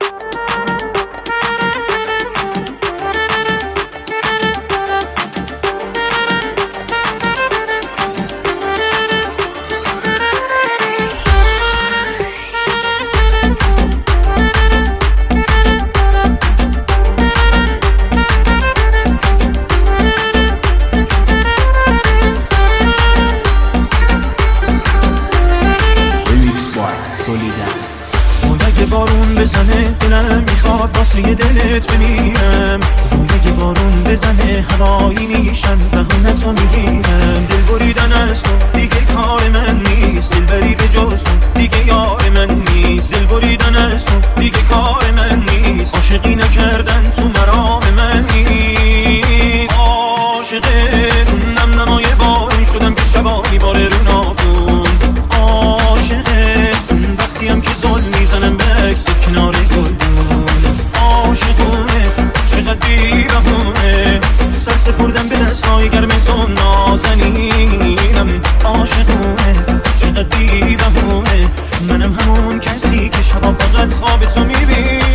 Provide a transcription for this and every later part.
اگه بارون بزنه دلم میخواد واسه دلت بمیرم. اگه بارون بزنه هوایی میشم بهونتو میگیرم. دل بریدن از تو دیگه کار من نیست، دل بری به جز تو دیگه یار من نیست. دل بریدن از تو دیگه کار من نیست، عاشقی نکردن تو مرام من نیست. عاشق نم نمای بارون شدم که شبا میباره رو ناخون. عاشق وقتیم که ظلم میزنم به عکست کنار گلدون. عاشقونه چقدر بیرحمونه، سر سپردم به دستای گرم تو نازنینم. عاشقونه چقدر بیرحمونه، منم همون کسی که شبا فقط خواب تو میبینم.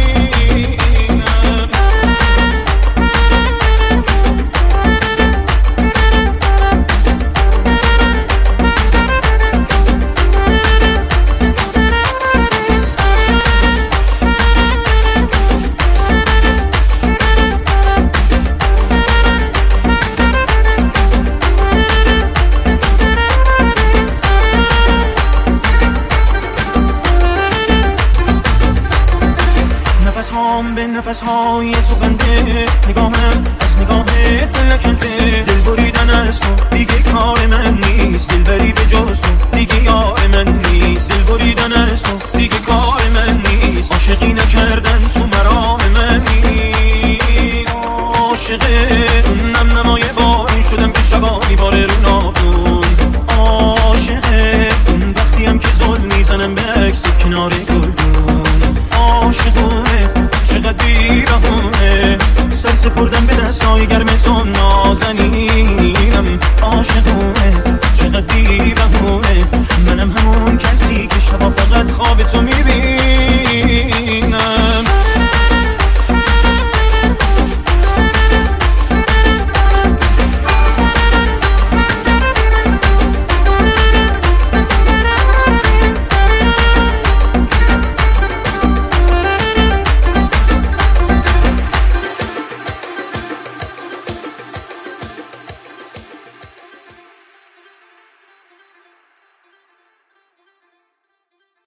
به نفس های تو بنده، نگاهم از نگاه دل نکنده. دل بریدن از تو دیگه کار من نیست، دل بری به جز تو دیگه یار من نیست. دل بریدن از تو دیگه کار من نیست، عاشقی نکردن تو مرام من نیست. عاشق نم نمای بارون شدم که شبا میباره رو ناخون. عاشق وقتیم که ظلم میزنم به عکست کنار گلدون. عاشقونه چقدر بیرحمونه، سر سپردم به دستای گرم تو نازنینم. عاشقونه چقدر بیرحمونه، منم همون کسی که شبا فقط خواب تو میبینم.